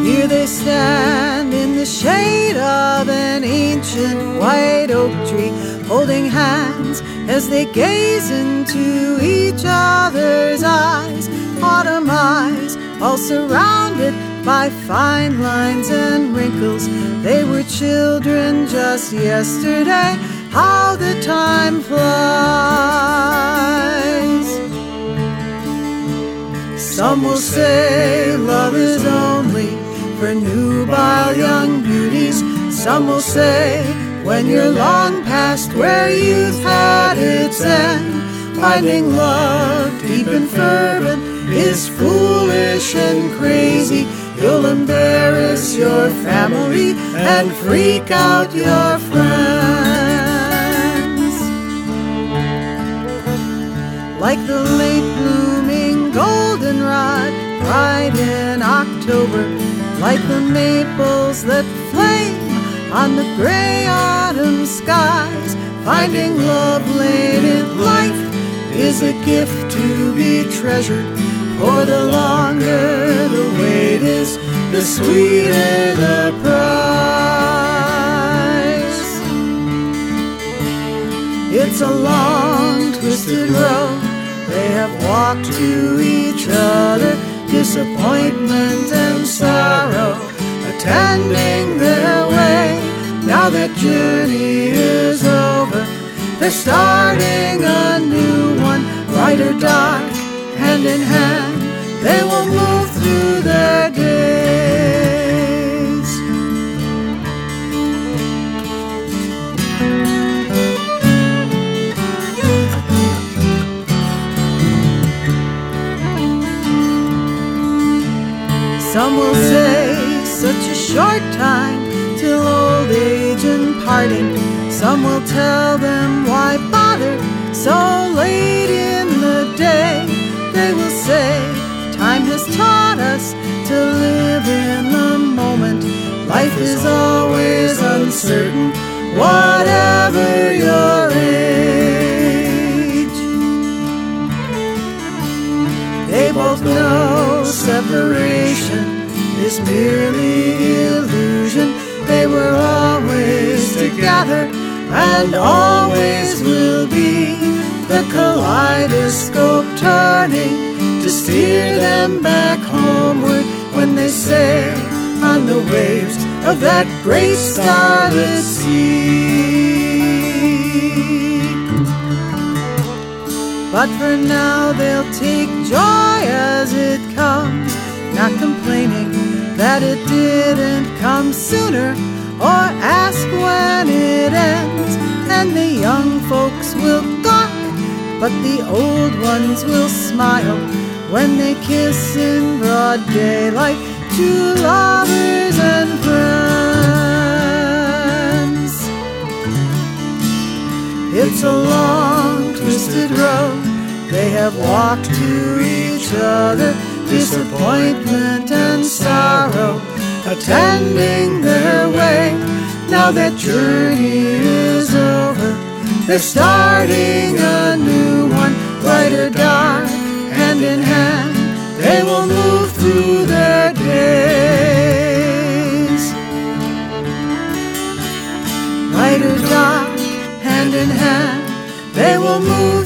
Here they stand in the shade of an ancient white oak tree, holding hands as they gaze into each other's eyes. Autumn eyes, all surrounded by fine lines and wrinkles. They were children just yesterday. How the time flies. Some will say love is only for nubile young beauties. Some will say when you're long past where youth had its end, finding love deep and fervent is foolish and crazy. You'll embarrass your family and freak out your friends. Like the late blooming goldenrod, bright in October, like the maples that flame on the gray autumn skies, finding love late in life is a gift to be treasured. For the longer the wait is, the sweeter the price. It's a long, twisted road they have walked to each other, disappointment and sorrow attending their way. Now that journey is over, they're starting a new one, bright or dark, hand in hand, they will move through their days. Some will say such a short time till old age and parting. Some will tell them why bother so late in the day. They will say time has taught us to live in the moment. Life is always uncertain, whatever your age. They both know separation is merely illusion. They were always together and always will be, the kaleidoscope turning to steer them back homeward when they sail on the waves of that great starless sea. But for now they'll take joy as it comes, not complaining that it didn't come sooner, or ask when it ends. And the young folks will gawk, but the old ones will smile when they kiss in broad daylight, two lovers and friends. It's a long, twisted road they have walked to each other, disappointment and sorrow attending their way. Now that journey is over, they're starting a new one, bright or dark, hand in hand, they will move through their days. Bright or dark, hand in hand, they will move